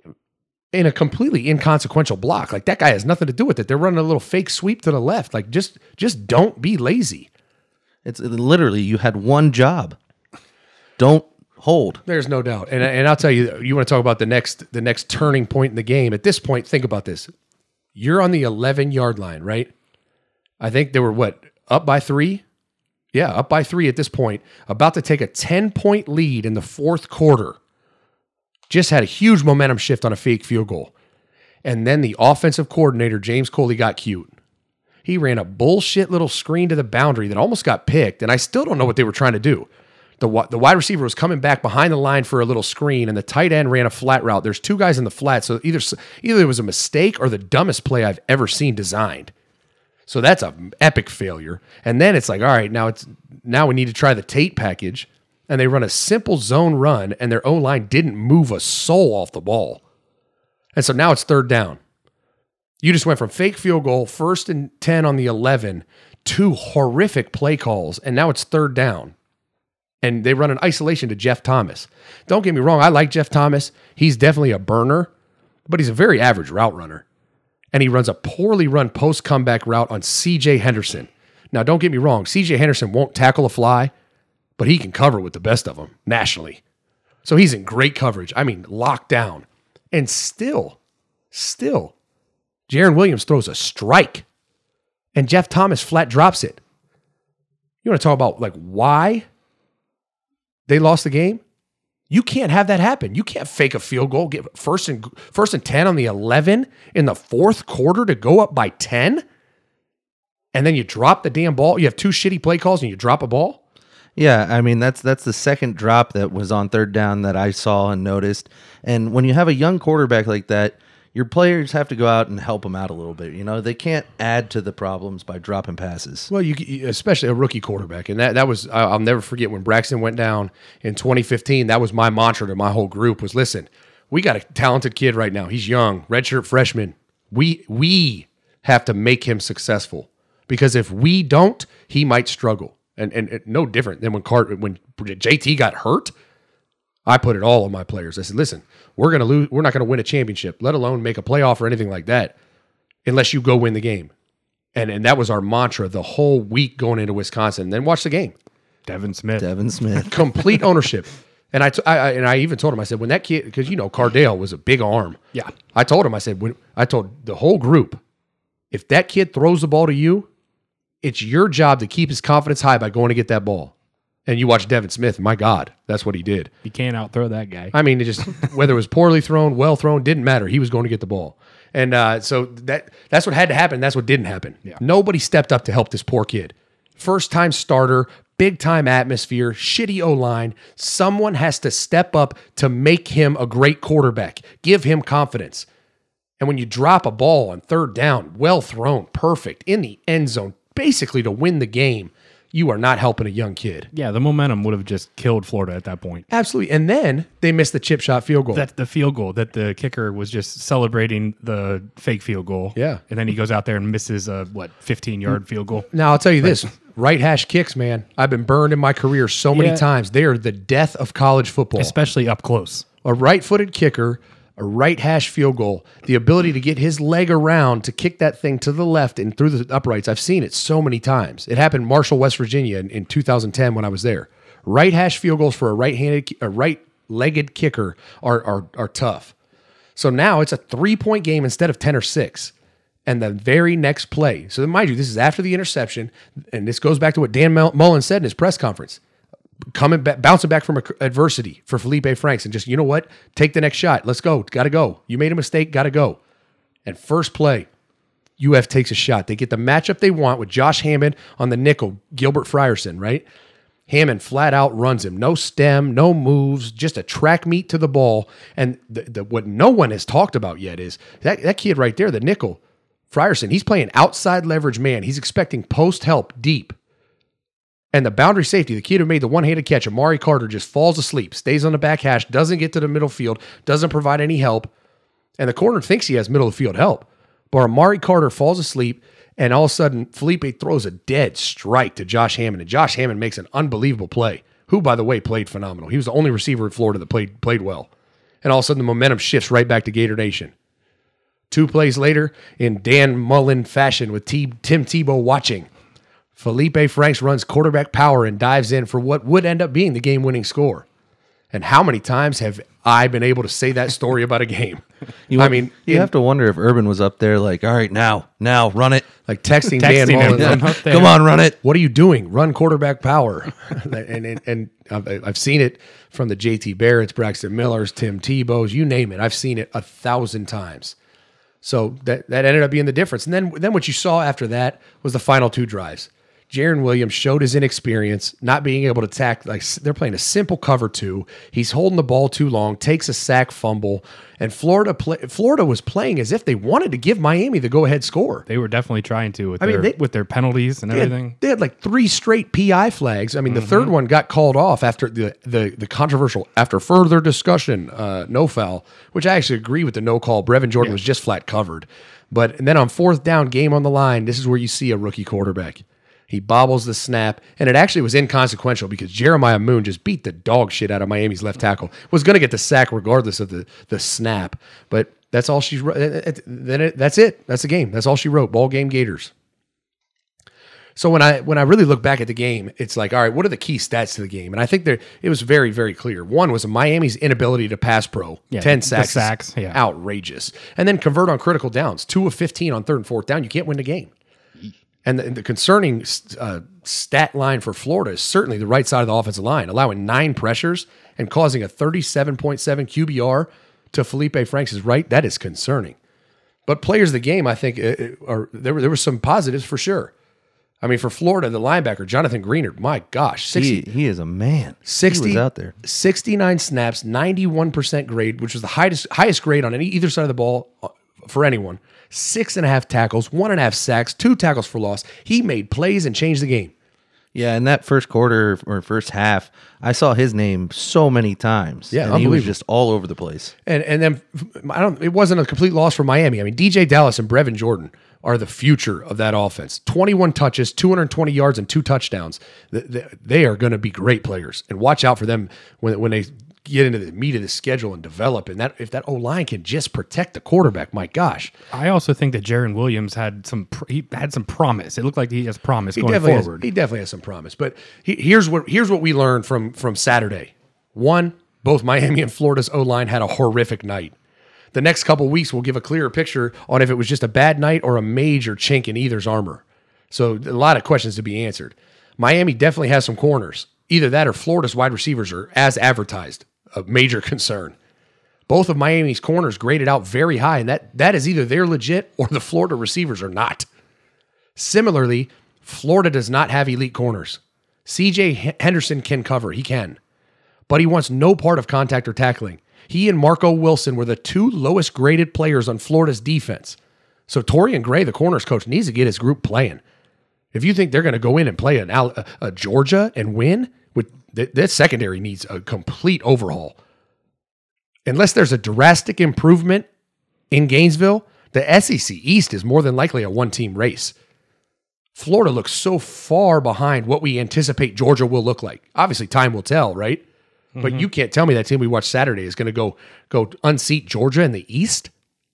in a completely inconsequential block. Like, that guy has nothing to do with it. They're running a little fake sweep to the left. Like, just just don't be lazy. It's literally, you had one job. Don't hold. There's no doubt. And and I'll tell you, you want to talk about the next the next turning point in the game. At this point, think about this. You're on the eleven-yard line, right? I think they were, what, up by three? Yeah, up by three at this point. About to take a ten-point lead in the fourth quarter. Just had a huge momentum shift on a fake field goal. And then the offensive coordinator, James Coley, got cute. He ran a bullshit little screen to the boundary that almost got picked, and I still don't know what they were trying to do. The, wi- the wide receiver was coming back behind the line for a little screen, and the tight end ran a flat route. There's two guys in the flat, so either either it was a mistake or the dumbest play I've ever seen designed. So that's an epic failure. And then it's like, all right, now it's now we need to try the Tate package, and they run a simple zone run, and their O-line didn't move a soul off the ball. And so now it's third down. You just went from fake field goal, first and ten on the eleven, to horrific play calls, and now it's third down. And they run an isolation to Jeff Thomas. Don't get me wrong, I like Jeff Thomas. He's definitely a burner, but he's a very average route runner. And he runs a poorly run post-comeback route on C J Henderson. Now, don't get me wrong, C J Henderson won't tackle a fly, but he can cover with the best of them nationally. So he's in great coverage. I mean, locked down. And still, still, Jaron Williams throws a strike, and Jeff Thomas flat drops it. You want to talk about, like, why they lost the game? You can't have that happen. You can't fake a field goal, get first and first and ten on the eleven in the fourth quarter to go up by ten, and then you drop the damn ball. You have two shitty play calls and you drop a ball. Yeah, I mean, that's that's the second drop that was on third down that I saw and noticed. And when you have a young quarterback like that, your players have to go out and help them out a little bit. You know, they can't add to the problems by dropping passes. Well, you especially a rookie quarterback, and that that was I'll never forget when Braxton went down in twenty fifteen. That was my mantra to my whole group was, listen, we got a talented kid right now. He's young, redshirt freshman. We we have to make him successful, because if we don't, he might struggle. And and, and no different than when Cart when J T got hurt. I put it all on my players. I said, listen, we're gonna lose. We're not gonna win a championship, let alone make a playoff or anything like that, unless you go win the game. And and that was our mantra the whole week going into Wisconsin. And then watch the game. Devin Smith. Devin Smith. Complete ownership. And I, t- I and I even told him, I said, when that kid, because you know Cardale was a big arm. Yeah. I told him, I said, when I told the whole group, if that kid throws the ball to you, it's your job to keep his confidence high by going to get that ball. And you watch Devin Smith, my God, that's what he did. You can't outthrow that guy. I mean, it just whether it was poorly thrown, well thrown, didn't matter. He was going to get the ball. And uh, so that that's what had to happen. That's what didn't happen. Yeah. Nobody stepped up to help this poor kid. First time starter, big time atmosphere, shitty O-line. Someone has to step up to make him a great quarterback. Give him confidence. And when you drop a ball on third down, well thrown, perfect, in the end zone, basically to win the game, you are not helping a young kid. Yeah, the momentum would have just killed Florida at that point. Absolutely. And then they missed the chip shot field goal. That's the field goal that the kicker was just celebrating the fake field goal. Yeah. And then he goes out there and misses a, what, fifteen-yard field goal. Now, I'll tell you this. Right hash kicks, man. I've been burned in my career so many Yeah. times. They are the death of college football. Especially up close. A right-footed kicker, a right hash field goal, the ability to get his leg around to kick that thing to the left and through the uprights. I've seen it so many times. It happened in Marshall, West Virginia in, in two thousand ten when I was there. Right hash field goals for a right-handed, a right-legged kicker are, are, are tough. So now it's a three-point game instead of ten or six. And the very next play. So mind you, this is after the interception, and this goes back to what Dan Mullen said in his press conference. coming back, bouncing back from adversity for Felipe Franks and just, you know what? Take the next shot. Let's go. Got to go. You made a mistake. Got to go. And first play, U F takes a shot. They get the matchup they want with Josh Hammond on the nickel, Gilbert Frierson, right? Hammond flat out runs him. No stem, no moves, just a track meet to the ball. And the, the, what no one has talked about yet is that, that kid right there, the nickel, Frierson, he's playing outside leverage man. He's expecting post help deep. And the boundary safety, the kid who made the one-handed catch, Amari Carter, just falls asleep, stays on the back hash, doesn't get to the middle field, doesn't provide any help. And the corner thinks he has middle of the field help. But Amari Carter falls asleep, and all of a sudden, Felipe throws a dead strike to Josh Hammond, and Josh Hammond makes an unbelievable play, who, by the way, played phenomenal. He was the only receiver in Florida that played played well. And all of a sudden, the momentum shifts right back to Gator Nation. Two plays later, in Dan Mullen fashion with T- Tim Tebow watching, Felipe Franks runs quarterback power and dives in for what would end up being the game-winning score. And how many times have I been able to say that story about a game? You, I mean, you in, have to wonder if Urban was up there like, all right, now, now, run it. Like texting, Texting Dan Mullen, him like, up there. Come on, run it. what are you doing? Run quarterback power. and and, and I've, I've seen it from the J T Barretts, Braxton Millers, Tim Tebow's, you name it. I've seen it a thousand times. So that, that ended up being the difference. And then, then what you saw after that was the final two drives. Jaron Williams showed his inexperience, not being able to tack. Like they're playing a simple cover two. He's holding the ball too long, takes a sack fumble, and Florida play, Florida was playing as if they wanted to give Miami the go-ahead score. They were definitely trying to with I mean, their they- with their penalties and They had, everything. they had like three straight P I flags. I mean, the third one got called off after the the, the controversial, after further discussion, uh, no foul, which I actually agree with the no call. Brevin Jordan was just flat covered. But and then on fourth down, game on the line, this is where you see a rookie quarterback. He bobbles the snap, and it actually was inconsequential because Jeremiah Moon just beat the dog shit out of Miami's left tackle. Was going to get the sack regardless of the, the snap, but that's all she's. Then it, that's it. That's the game. That's all she wrote. Ball game Gators. So when I when I really look back at the game, it's like, all right, what are the key stats to the game? And I think there it was very very clear. One was Miami's inability to pass pro, Yeah, ten the sacks, sacks, yeah. outrageous, and then convert on critical downs, two of fifteen on third and fourth down. You can't win the game. And the, the concerning uh, stat line for Florida is certainly the right side of the offensive line, allowing nine pressures and causing a thirty-seven point seven Q B R to Felipe Franks' right. That is concerning. But players of the game, I think, uh, are there were there were some positives for sure. I mean, for Florida, the linebacker, Jonathan Greenard, my gosh, sixty, He, he is a man. sixty he was out there. sixty-nine snaps, ninety-one percent grade, which was the highest highest grade on any either side of the ball for anyone. Six and a half tackles, one and a half sacks, two tackles for loss. He made plays and changed the game. Yeah, in that first quarter or first half, I saw his name so many times. Yeah, and he was unbelievable. just all over the place. And and then I don't. It wasn't a complete loss for Miami. I mean, D J Dallas and Brevin Jordan are the future of that offense. twenty-one touches, two hundred twenty yards, and two touchdowns. They are going to be great players, and watch out for them when when they get into the meat of the schedule and develop. And that if that O line can just protect the quarterback, my gosh, I also think that Jaron Williams had some pr- he had some promise. It looked like he has promise he going definitely forward. Has, he definitely has some promise. But he, here's what here's what we learned from from Saturday. One, both Miami and Florida's O line had a horrific night. The next couple weeks will give a clearer picture on if it was just a bad night or a major chink in either's armor. So a lot of questions to be answered. Miami definitely has some corners. Either that or Florida's wide receivers are as advertised. A major concern. Both of Miami's corners graded out very high, and that that is either they're legit or the Florida receivers are not. Similarly, Florida does not have elite corners. C J Henderson can cover. He can. But he wants no part of contact or tackling. He and Marco Wilson were the two lowest graded players on Florida's defense. So Torian Gray, the corners coach, needs to get his group playing. If you think they're going to go in and play an, a, a Georgia and win, with th- that secondary needs a complete overhaul. Unless there's a drastic improvement in Gainesville, the S E C East is more than likely a one-team race. Florida looks so far behind what we anticipate Georgia will look like. Obviously, time will tell, right? Mm-hmm. But you can't tell me that team we watched Saturday is going to go go unseat Georgia in the East.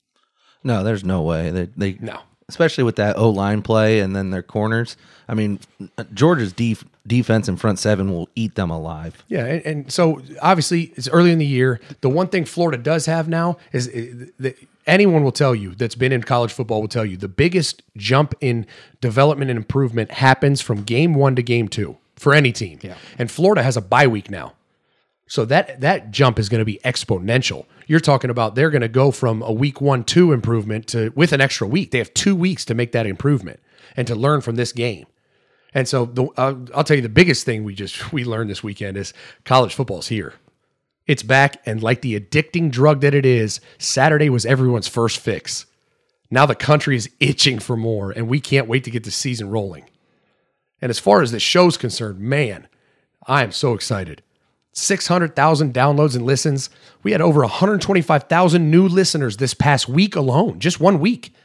No, there's no way. They, they No. Especially with that O-line play and then their corners. I mean, Georgia's def- defense and front seven will eat them alive. Yeah, and, and so obviously it's early in the year. The one thing Florida does have now is that anyone will tell you that's been in college football will tell you the biggest jump in development and improvement happens from game one to game two. for any team. Yeah. And Florida has a bye week now. So that that jump is going to be exponential. You're talking about they're going to go from a week one, two improvement to with an extra week. They have two weeks to make that improvement and to learn from this game. And so the, uh, I'll tell you the biggest thing we just we learned this weekend is college football's here. It's back, and like the addicting drug that it is, Saturday was everyone's first fix. Now the country is itching for more, and we can't wait to get the season rolling. And as far as the show's concerned, man, I am so excited. six hundred thousand downloads and listens. We had over one hundred twenty-five thousand new listeners this past week alone, just one week.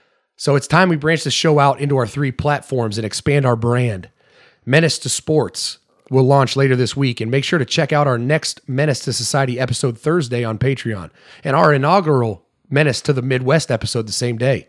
So it's time we branch the show out into our three platforms and expand our brand. Menace to Sports will launch later this week, and make sure to check out our next Menace to Society episode Thursday on Patreon, and our inaugural Menace to the Midwest episode the same day.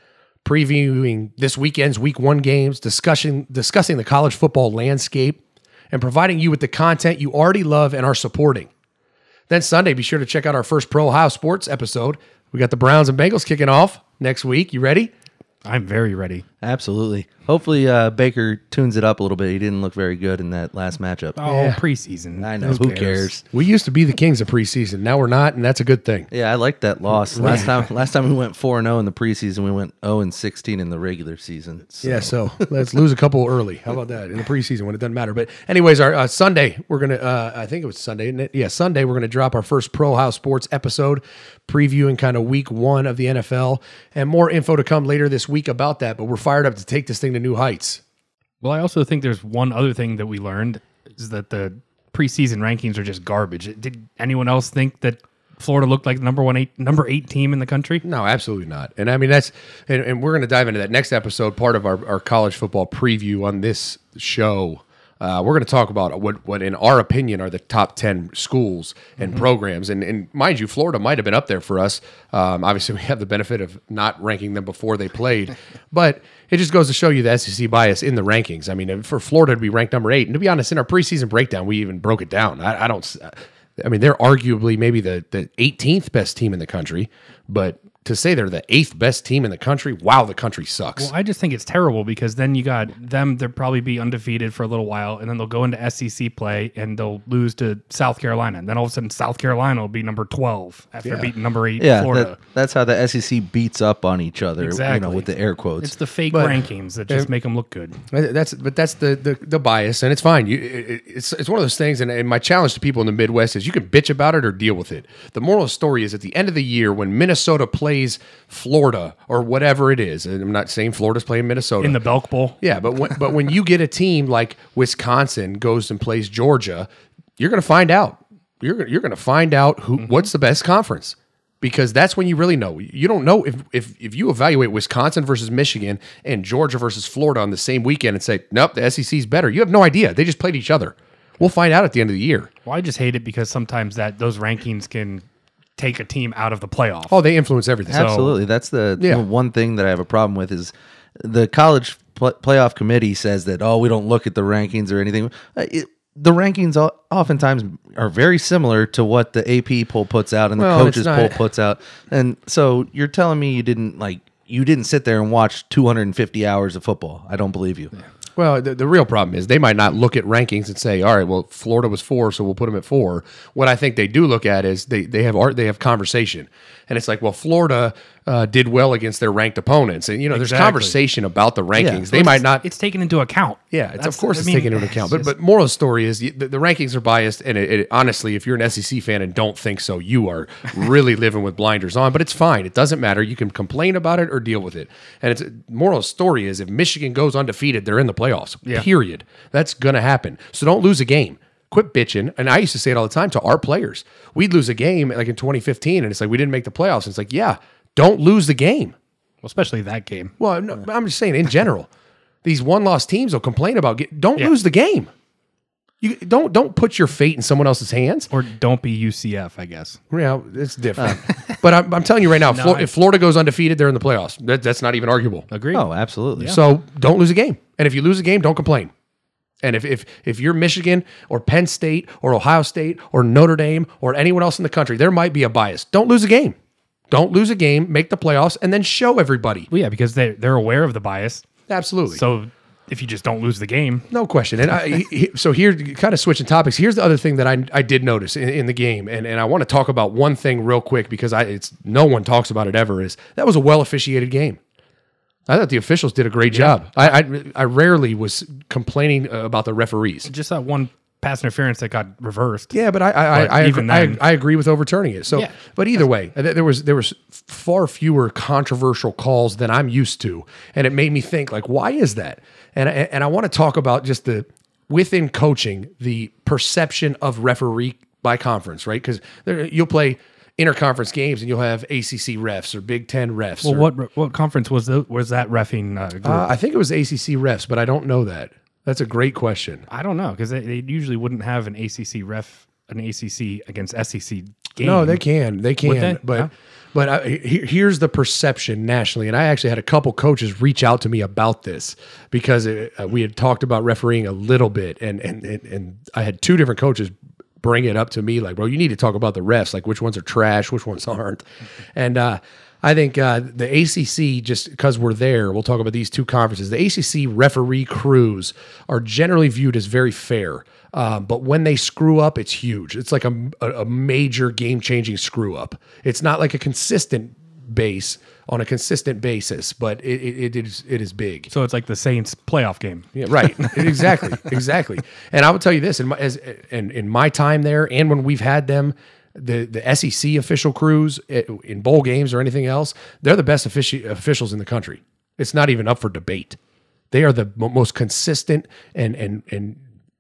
Previewing this weekend's week one games, discussing, discussing the college football landscape, and providing you with the content you already love and are supporting. Then Sunday, be sure to check out our first Pro Ohio Sports episode. We got the Browns and Bengals kicking off next week. You ready? I'm very ready. Absolutely. Hopefully uh, Baker tunes it up a little bit. He didn't look very good in that last matchup. Oh, Yeah. preseason. I know. Who cares? We used to be the kings of preseason. Now we're not, and that's a good thing. Yeah, I like that loss. Last time last time we went four and oh in the preseason, we went oh and sixteen in the regular season. So. Yeah, so let's lose a couple early. How about that in the preseason when it doesn't matter? But anyways, our uh, Sunday, we're going to, uh, I think it was Sunday, isn't it? Yeah, Sunday, we're going to drop our first Pro Ohio Sports episode, previewing kind of week one of the N F L, and more info to come later this week about that. But we're fired up to take this thing to new heights. Well, I also think there's one other thing that we learned is that the preseason rankings are just garbage. Did anyone else think that Florida looked like the number one, eight, number eight team in the country? No, absolutely not. And I mean, that's, and, and we're going to dive into that next episode, part of our, our college football preview on this show. Uh, we're going to talk about what, what, in our opinion, are the top ten schools and mm-hmm. programs. And, and mind you, Florida might have been up there for us. Um, obviously, we have the benefit of not ranking them before they played. But it just goes to show you the S E C bias in the rankings. I mean, for Florida to be ranked number eight, and to be honest, in our preseason breakdown, we even broke it down. I, I don't. I mean, they're arguably maybe the the eighteenth best team in the country, but to say they're the eighth best team in the country, wow, the country sucks. Well, I just think it's terrible because then you got them, they'll probably be undefeated for a little while, and then they'll go into S E C play and they'll lose to South Carolina. And then all of a sudden, South Carolina will be number twelve after Yeah. beating number eight Yeah, Florida. that, that's how the S E C beats up on each other, Exactly. you know, with the air quotes. It's the fake But- rankings that just make them look good. That's but that's the the, the bias, and it's fine. You, it, it's it's one of those things, and, and my challenge to people in the Midwest is you can bitch about it or deal with it. The moral of the story is at the end of the year when Minnesota plays Florida or whatever it is, and I'm not saying Florida's playing Minnesota In the Belk Bowl. Yeah, but when, but when you get a team like Wisconsin goes and plays Georgia, you're going to find out. You're gonna- you're going to find out who Mm-hmm. what's the best conference, because that's when you really know. You don't know if if if you evaluate Wisconsin versus Michigan and Georgia versus Florida on the same weekend and say, nope, the S E C is better. You have no idea. They just played each other. We'll find out at the end of the year. Well, I just hate it because sometimes that those rankings can take a team out of the playoff. Oh, they influence everything. Absolutely. That's the, Yeah. the one thing that I have a problem with is the college pl- playoff committee says that, oh, we don't look at the rankings or anything. Uh, it, the rankings o- oftentimes are very similar to what the A P poll puts out and the Well, it's coaches not- poll puts out. And so you're telling me you didn't like you didn't sit there and watch two hundred fifty hours of football. I don't believe you. Well, the, the real problem is they might not look at rankings and say, all right, well, Florida was four, so we'll put them at four. What I think they do look at is they, they have art, they have conversation. And it's like, well, Florida uh, did well against their ranked opponents. And, you know, there's Exactly. conversation about the rankings. So they it's- might not. It's taken into account. Yeah, it's, of That's- course I it's mean, taken into account. But it's but moral of the story is the, the rankings are biased, and it, it, honestly, if you're an S E C fan and don't think so, you are really living with blinders on. But it's fine. It doesn't matter. You can complain about it or deal with it. And it's moral of the story is if Michigan goes undefeated, they're in the playoffs. Yeah. Period. That's gonna happen. So don't lose a game. Quit bitching. And I used to say it all the time to our players. We'd lose a game like in twenty fifteen, and it's like we didn't make the playoffs. And it's like, yeah, don't lose the game. Well, especially that game. Well, no, I'm just saying in general, these one-loss teams will complain about get, don't Yeah. lose the game. You don't don't put your fate in someone else's hands. Or don't be U C F, I guess. Yeah, it's different. but I'm, I'm telling you right now, No, Flor- I- if Florida goes undefeated, they're in the playoffs. That, that's not even arguable. Agreed. Oh, absolutely. So don't lose a game. And if you lose a game, don't complain. And if, if if you're Michigan or Penn State or Ohio State or Notre Dame or anyone else in the country, there might be a bias. Don't lose a game. Don't lose a game, make the playoffs, and then show everybody. Well, yeah, because they, they're aware of the bias. Absolutely. So if you just don't lose the game. No question. And I, he, so here, kind of switching topics. Here's the other thing that I I did notice in, in the game, and, and I want to talk about one thing real quick because I it's no one talks about it ever. Is that was a well officiated game. I thought the officials did a great yeah. job. I, I I rarely was complaining about the referees. Just that one pass interference that got reversed. Yeah, but I I, but I, even I, then, I, I agree with overturning it. So, yeah. but either way, there was there was far fewer controversial calls than I'm used to, and it made me think like, why is that? And and I want to talk about just the within coaching the perception of referee by conference, right? Because you'll play interconference games and you'll have A C C refs or Big Ten refs. Well, or, what what conference was the, was that reffing uh, group? Uh, I think it was A C C refs, but I don't know that. That's a great question. I don't know because they, they usually wouldn't have an A C C ref, an A C C against S E C game. No, they can, they can. They? But Yeah. but I, he- here's the perception nationally, and I actually had a couple coaches reach out to me about this because it, uh, we had talked about refereeing a little bit, and and and, and I had two different coaches bring it up to me like, bro, you need to talk about the refs, like which ones are trash, which ones aren't, and. uh I think uh, the A C C, just because we're there, we'll talk about these two conferences. The A C C referee crews are generally viewed as very fair, um, but when they screw up, it's huge. It's like a, a major game-changing screw-up. It's not like a consistent base on a consistent basis, but it, it, it is it is big. So it's like the Saints playoff game. Yeah, right. exactly, exactly. And I will tell you this: in my, as, in, in my time there, and when we've had them. The the S E C official crews in bowl games or anything else, they're the best offici- officials in the country. It's not even up for debate. They are the mo- most consistent and and and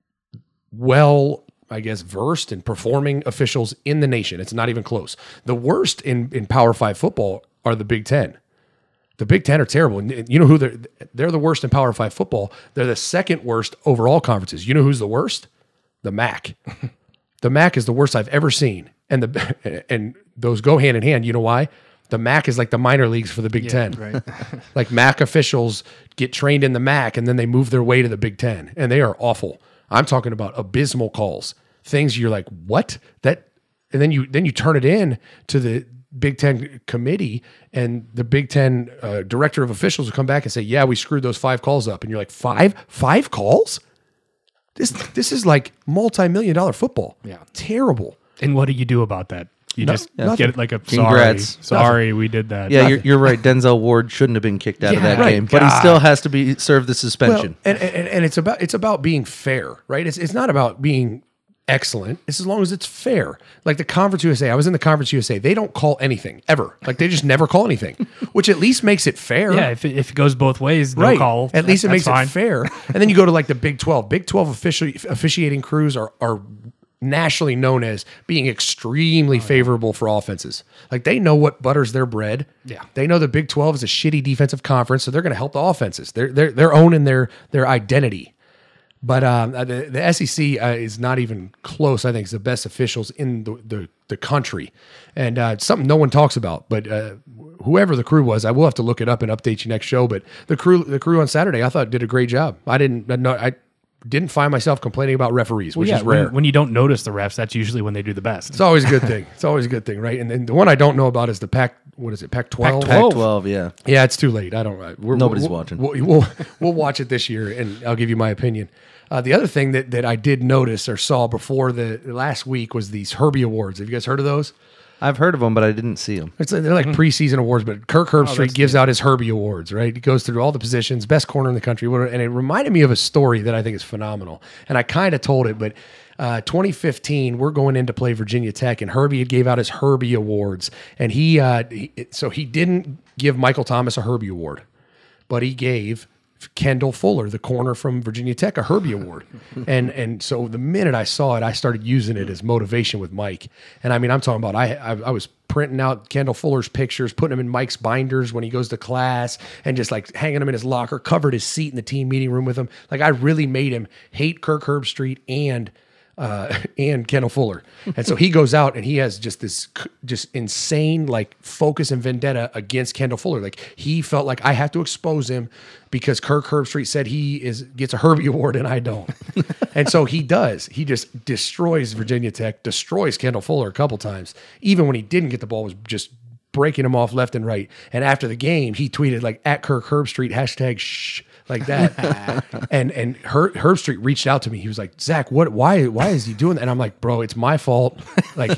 well, I guess, versed and performing officials in the nation. It's not even close. The worst in, in Power Five football are the Big Ten. The Big Ten are terrible. And you know who they're they're the worst in Power Five football. They're the second worst overall conferences. You know who's the worst? The M A C. The M A C is the worst I've ever seen. And the and those go hand in hand. You know why? The M A C is like the minor leagues for the Big Yeah, Ten. right. Like M A C officials get trained in the M A C and then they move their way to the Big Ten, and they are awful. I'm talking about abysmal calls, things you're like, what? That, and then you then you turn it in to the Big Ten committee, and the Big Ten uh, director of officials will come back and say, yeah, we screwed those five calls up, and you're like, five five calls? This this is like multi-million dollar football. Yeah. Terrible. And what do you do about that? You No- just nothing. get it like a Congrats. sorry, sorry, we did that. Yeah, you're, you're right. Denzel Ward shouldn't have been kicked out of Yeah, that right. game, but he God. still has to be served the suspension. Well, and, and and it's about it's about being fair, right? It's it's not about being excellent. It's as long as it's fair. Like the Conference U S A, I was in the Conference U S A. They don't call anything ever. Like they just never call anything, which at least makes it fair. Yeah, if it, if it goes both ways, no Right. call. At least it That's makes fine. it fair. And then you go to like the Big twelve. Big twelve offici- officiating crews are are nationally known as being extremely favorable for offenses. Like they know what butters their bread. Yeah. They know the Big twelve is a shitty defensive conference, so they're going to help the offenses. They're they're they're owning their their identity. But um, the, the S E C uh, is not even close. I think it's the best officials in the the, the country, and uh, it's something no one talks about. But uh, whoever the crew was, I will have to look it up and update you next show. But the crew the crew on Saturday, I thought did a great job. I didn't no, I didn't find myself complaining about referees, which Well, yeah, is rare. when, when you don't notice the refs, that's usually when they do the best. It's always a good thing. It's always a good thing, right? And then the one I don't know about is the Pac. What is it? Pac twelve. Pac twelve, yeah. Yeah, it's too late. I don't. We're, Nobody's we'll, watching. We'll, we'll we'll watch it this year, and I'll give you my opinion. Uh, the other thing that that I did notice or saw before the last week was these Herbie Awards. Have you guys heard of those? I've heard of them, but I didn't see them. It's like, they're like preseason awards, but Kirk Herbstreit gives out his Herbie Awards, right? He goes through all the positions, best corner in the country, whatever, and it reminded me of a story that I think is phenomenal. And I kind of told it, but uh, twenty fifteen, we're going in to play Virginia Tech, and Herbie had gave out his Herbie Awards, and he, uh, he so he didn't give Michael Thomas a Herbie Award, but he gave Kendall Fuller, the corner from Virginia Tech, a Herbie Award. And and so the minute I saw it, I started using it as motivation with Mike. And I mean, I'm talking about, I, I, I was printing out Kendall Fuller's pictures, putting them in Mike's binders when he goes to class, and just like hanging them in his locker, covered his seat in the team meeting room with him. Like I really made him hate Kirk Herbstreit and uh, and Kendall Fuller. And so he goes out and he has just this c- just insane like focus and vendetta against Kendall Fuller. Like he felt like I have to expose him because Kirk Herbstreit said he is gets a Herbie Award and I don't. And so he does. He just destroys Virginia Tech, destroys Kendall Fuller a couple times. Even when he didn't get the ball, was just breaking him off left and right. And after the game, he tweeted like at Kirk Herbstreit hashtag shh. like that. and and Herb, Herb Street reached out to me. He was like, Zach, what? Why? Why is he doing that? And I'm like, bro, it's my fault. Like,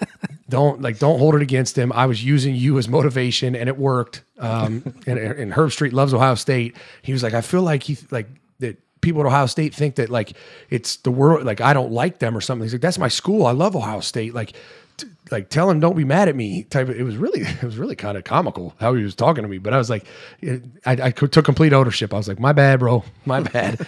don't like don't hold it against him. I was using you as motivation, and it worked. Um, and, and Herb Street loves Ohio State. He was like, I feel like he like that. People at Ohio State think that like it's the world, like I don't like them or something. He's like, that's my school. I love Ohio State. Like, t- like tell him don't be mad at me. Type of, it was really, it was really kind of comical how he was talking to me. But I was like, I, I took complete ownership. I was like, my bad, bro, my bad,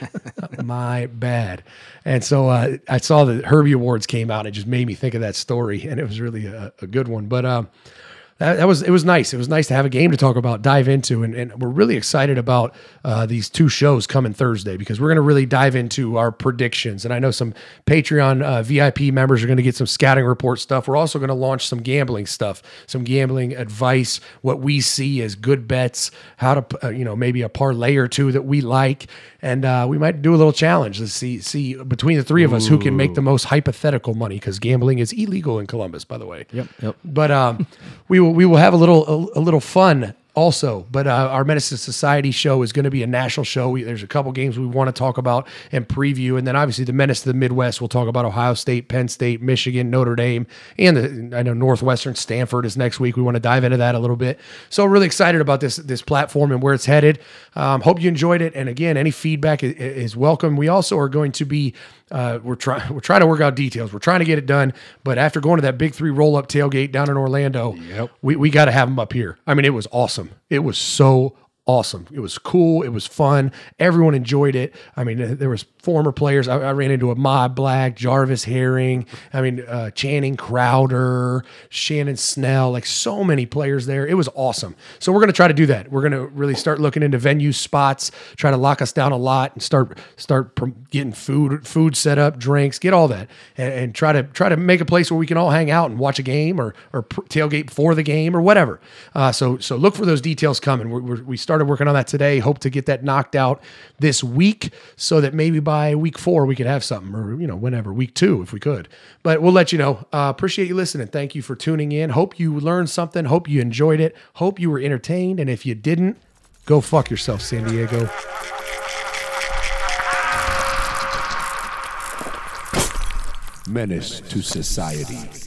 my bad. And so uh, I saw the Herbie Awards came out. And it just made me think of that story, and it was really a, a good one. But um, That, that was it was nice. It was nice to have a game to talk about, dive into, and, and we're really excited about uh, these two shows coming Thursday because we're going to really dive into our predictions. And I know some Patreon uh, V I P members are going to get some scouting report stuff. We're also going to launch some gambling stuff, some gambling advice, what we see as good bets, how to uh, you know maybe a parlay or two that we like, and uh, we might do a little challenge. Let's see see between the three of us who can make the most hypothetical money because gambling is illegal in Columbus, by the way. Yep. Yep. But um, we will we will have a little a, a little fun also. But uh, our Menace to Society show is going to be a national show. We, there's a couple games we want to talk about and preview, and then obviously the Menace to the Midwest. We'll talk about Ohio State, Penn State, Michigan, Notre Dame, and the, I know Northwestern, Stanford is next week. We want to dive into that a little bit. So really excited about this this platform and where it's headed. Um, hope you enjoyed it. And again, any feedback is, is welcome. We also are going to be Uh, we're trying we're trying to work out details. We're trying to get it done. But after going to that big three roll up tailgate down in Orlando, yep. we, we got to have them up here. I mean, it was awesome. It was so awesome. It was cool. It was fun. Everyone enjoyed it. I mean, there was former players. I, I ran into a Mod Black, Jarvis Herring. I mean, uh, Channing Crowder, Shannon Snell, like so many players there. It was awesome. So we're going to try to do that. We're going to really start looking into venue spots, try to lock us down a lot and start, start getting food, food set up, drinks, get all that and, and try to, try to make a place where we can all hang out and watch a game or, or tailgate before the game or whatever. Uh, so, so look for those details coming. We're, we're, we started working on that today. Hope to get that knocked out this week so that maybe by By week four, we could have something, or, you know, whenever, week two, if we could. But we'll let you know. Uh, appreciate you listening. Thank you for tuning in. Hope you learned something. Hope you enjoyed it. Hope you were entertained. And if you didn't, go fuck yourself, San Diego. Menace to Society.